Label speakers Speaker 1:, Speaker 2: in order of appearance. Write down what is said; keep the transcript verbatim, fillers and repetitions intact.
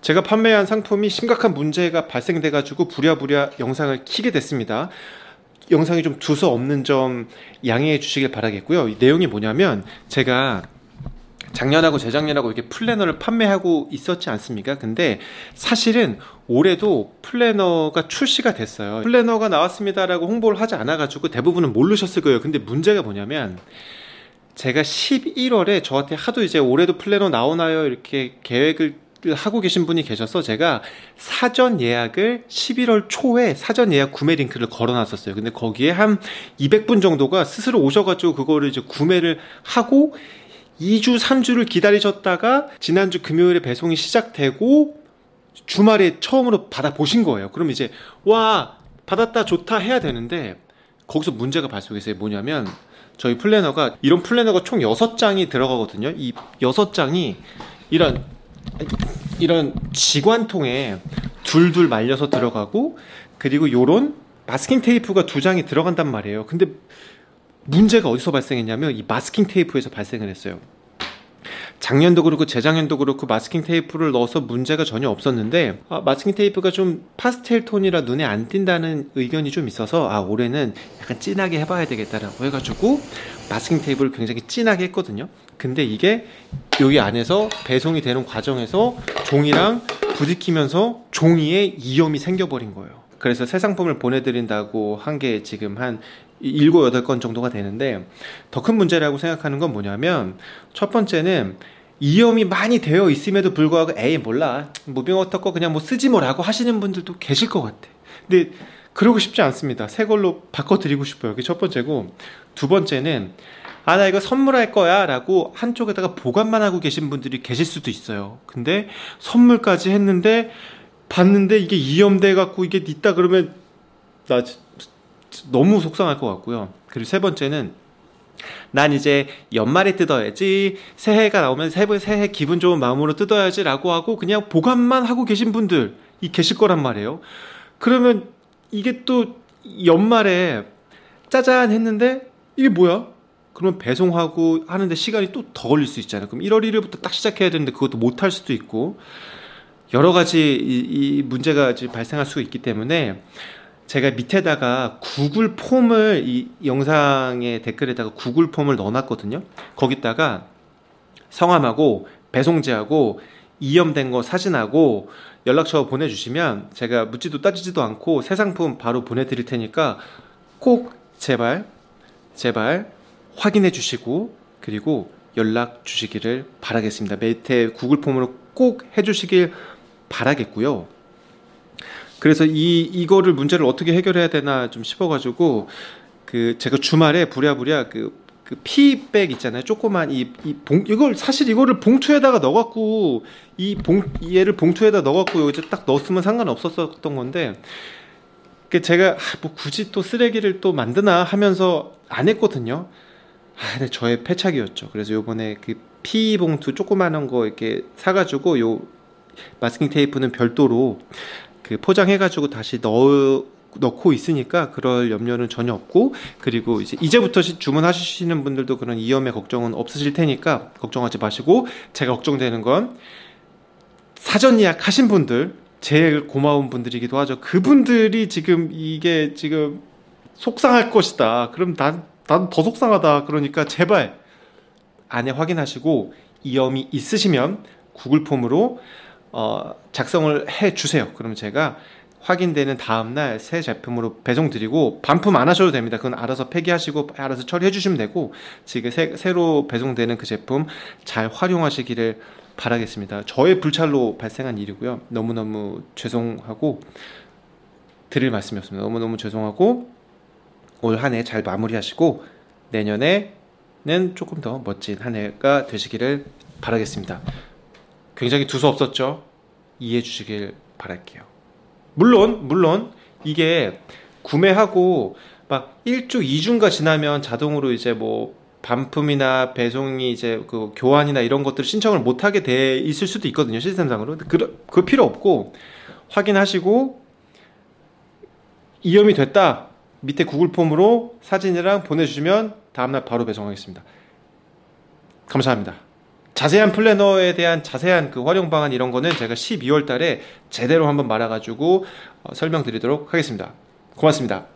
Speaker 1: 제가 판매한 상품이 심각한 문제가 발생돼 가지고 부랴부랴 영상을 켜게 됐습니다. 영상이 좀 두서없는 점 양해해 주시길 바라겠고요. 이 내용이 뭐냐면, 제가 작년하고 재작년하고 이렇게 플래너를 판매하고 있었지 않습니까? 근데 사실은 올해도 플래너가 출시가 됐어요. 플래너가 나왔습니다라고 홍보를 하지 않아 가지고 대부분은 모르셨을 거예요. 근데 문제가 뭐냐면, 제가 십일월에 저한테 하도 이제 올해도 플래너 나오나요? 이렇게 계획을 하고 계신 분이 계셔서 제가 사전 예약을 십일월 초에 사전 예약 구매 링크를 걸어 놨었어요. 근데 거기에 한 이백 분 정도가 스스로 오셔가지고 그거를 이제 구매를 하고 이 주, 삼 주를 기다리셨다가 지난주 금요일에 배송이 시작되고 주말에 처음으로 받아보신 거예요. 그럼 이제 와, 받았다, 좋다 해야 되는데, 거기서 문제가 발생했어요. 뭐냐면, 저희 플래너가, 이런 플래너가 총 여섯 장이 들어가거든요. 이 여섯 장이 이런 이런 지관통에 둘둘 말려서 들어가고, 그리고 요런 마스킹 테이프가 두 장이 들어간단 말이에요. 근데 문제가 어디서 발생했냐면, 이 마스킹 테이프에서 발생을 했어요. 작년도 그렇고 재작년도 그렇고 마스킹 테이프를 넣어서 문제가 전혀 없었는데, 아, 마스킹 테이프가 좀 파스텔 톤이라 눈에 안 띈다는 의견이 좀 있어서, 아, 올해는 약간 진하게 해봐야 되겠다라고 해가지고 마스킹 테이프를 굉장히 진하게 했거든요. 근데 이게 여기 안에서 배송이 되는 과정에서 종이랑 부딪히면서 종이에 이염이 생겨버린 거예요. 그래서 새 상품을 보내드린다고 한 게 지금 한 일곱, 여덟 건 정도가 되는데, 더 큰 문제라고 생각하는 건 뭐냐면, 첫 번째는 이염이 많이 되어 있음에도 불구하고 에이 몰라, 무빙워터 거 그냥 뭐 쓰지 뭐라고 하시는 분들도 계실 것 같아. 근데 그러고 싶지 않습니다. 새 걸로 바꿔드리고 싶어요. 그게 첫 번째고, 두 번째는 아, 나 이거 선물할 거야 라고 한쪽에다가 보관만 하고 계신 분들이 계실 수도 있어요. 근데 선물까지 했는데 봤는데 이게 이염돼 갖고 이게 있다 그러면 나 너무 속상할 것 같고요. 그리고 세 번째는, 난 이제 연말에 뜯어야지, 새해가 나오면 새해, 새해 기분 좋은 마음으로 뜯어야지 라고 하고 그냥 보관만 하고 계신 분들이 계실 거란 말이에요. 그러면 이게 또 연말에 짜잔 했는데 이게 뭐야? 그러면 배송하고 하는데 시간이 또 더 걸릴 수 있잖아요. 그럼 일월 일일부터 딱 시작해야 되는데 그것도 못 할 수도 있고, 여러 가지 이, 이 문제가 발생할 수 있기 때문에 제가 밑에다가 구글 폼을, 이 영상의 댓글에다가 구글 폼을 넣어놨거든요. 거기다가 성함하고 배송지하고 이염된 거 사진하고 연락처 보내주시면 제가 묻지도 따지지도 않고 새 상품 바로 보내드릴 테니까 꼭 제발 제발 확인해 주시고, 그리고 연락 주시기를 바라겠습니다. 밑에 구글 폼으로 꼭 해주시길 바라겠고요. 그래서 이, 이거를 문제를 어떻게 해결해야 되나 좀 싶어가지고, 그, 제가 주말에 부랴부랴 그, 그 피백 있잖아요. 조그만 이, 이 봉, 이걸, 사실 이거를 봉투에다가 넣어갖고, 이 봉, 얘를 봉투에다 넣어갖고 여기 딱 넣었으면 상관없었던 건데, 그 제가, 뭐 굳이 또 쓰레기를 또 만드나 하면서 안 했거든요. 아, 근데 저의 패착이었죠. 그래서 요번에 그 피 봉투 조그만한 거 이렇게 사가지고 요 마스킹 테이프는 별도로 그 포장해가지고 다시 넣어, 넣고 있으니까 그럴 염려는 전혀 없고, 그리고 이제 이제부터 주문하시는 분들도 그런 이염의 걱정은 없으실 테니까 걱정하지 마시고, 제가 걱정되는 건 사전 예약하신 분들, 제일 고마운 분들이기도 하죠. 그분들이 지금 이게 지금 속상할 것이다. 그럼 난, 난 더 속상하다. 그러니까 제발 안에 확인하시고 이염이 있으시면 구글 폼으로 어, 작성을 해 주세요. 그럼 제가 확인되는 다음날 새 제품으로 배송드리고, 반품 안 하셔도 됩니다. 그건 알아서 폐기하시고 알아서 처리해 주시면 되고, 지금 새, 새로 배송되는 그 제품 잘 활용하시기를 바라겠습니다. 저의 불찰로 발생한 일이고요. 너무너무 죄송하고 드릴 말씀이었습니다. 너무너무 죄송하고 올 한 해 잘 마무리하시고 내년에는 조금 더 멋진 한 해가 되시기를 바라겠습니다. 굉장히 두서없었죠? 이해해 주시길 바랄게요. 물론 물론 이게 구매하고 막 일 주, 이 주가 지나면 자동으로 이제 뭐 반품이나 배송이 이제 그 교환이나 이런 것들을 신청을 못하게 돼 있을 수도 있거든요, 시스템상으로. 그, 그 필요 없고 확인하시고 이염이 됐다, 밑에 구글 폼으로 사진이랑 보내주시면 다음날 바로 배송하겠습니다. 감사합니다. 자세한 플래너에 대한 자세한 그 활용 방안 이런 거는 제가 십이월 달에 제대로 한번 말아가지고 어, 설명드리도록 하겠습니다. 고맙습니다.